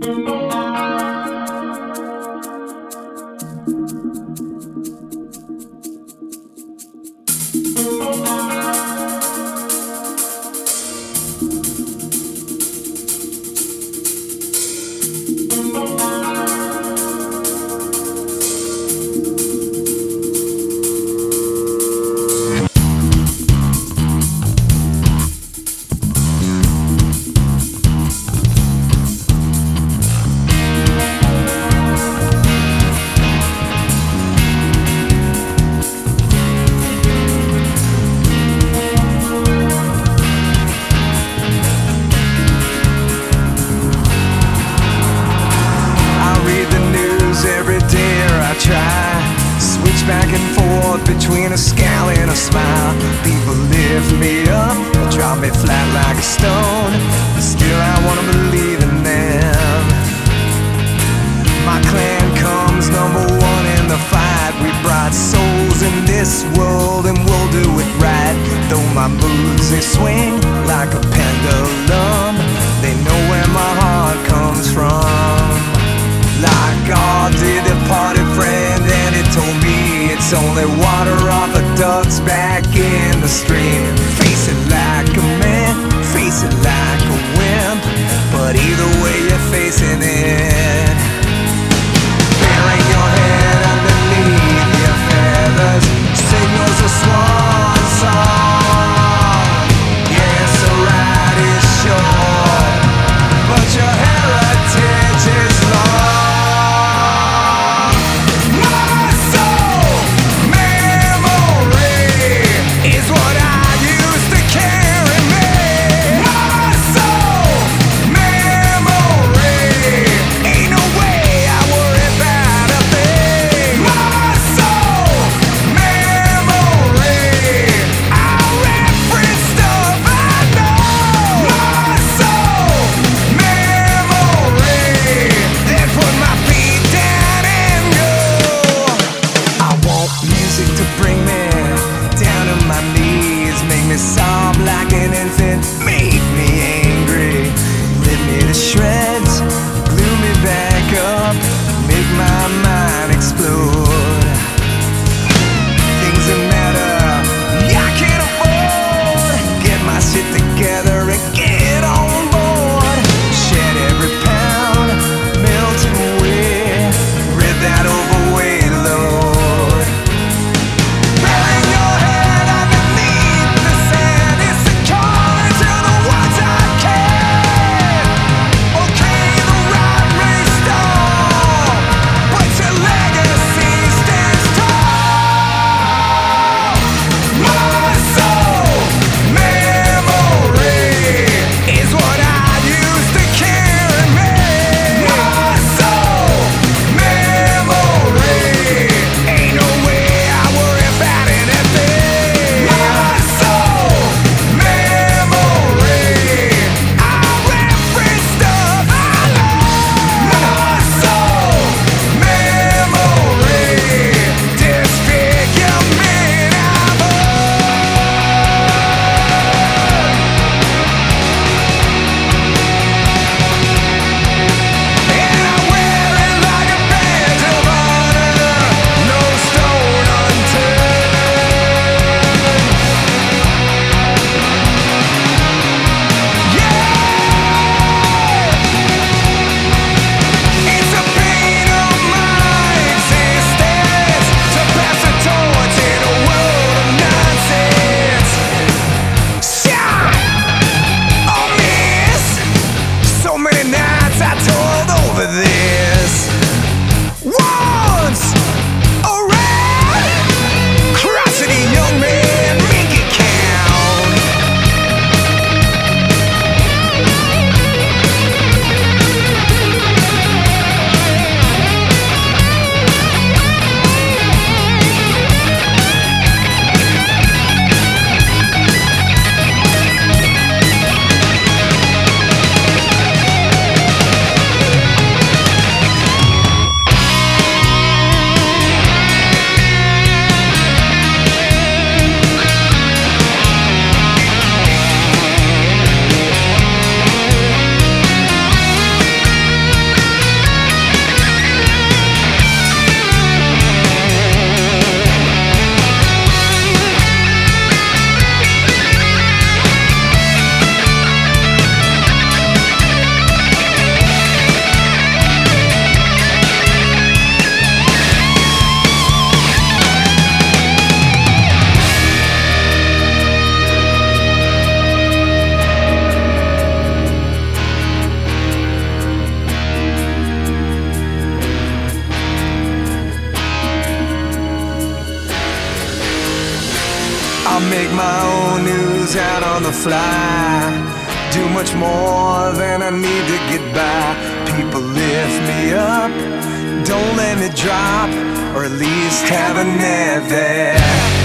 Back and forth between a scowl and a smile. People lift me up or drop me flat like a stone, but still I wanna believe in them. My clan comes number one in the fight. We brought souls in this world and we'll do it right. Though my moods they swing like a pendulum, they know where my heart comes from. Like God did a party friend and it told me it's only water off a duck's back in the stream. Face it like a man, face it like a wimp, but either way you're facing it. Bury your head underneath your feathers, signals a swan song. Yes, the ride is short, but your heritage is long. Sob like an infant, make me angry, rip me to shreds, glue me back up, make my mind explode. Things that matter, I can't afford. Get my shit together and get on board. Shed every pound, melt away, rid that overweight load. Bury your head underneath the sand, it's a calling to the I'll make my own news out on the fly. Do much more than I need to get by. People lift me up, don't let me drop, or at least have a net there.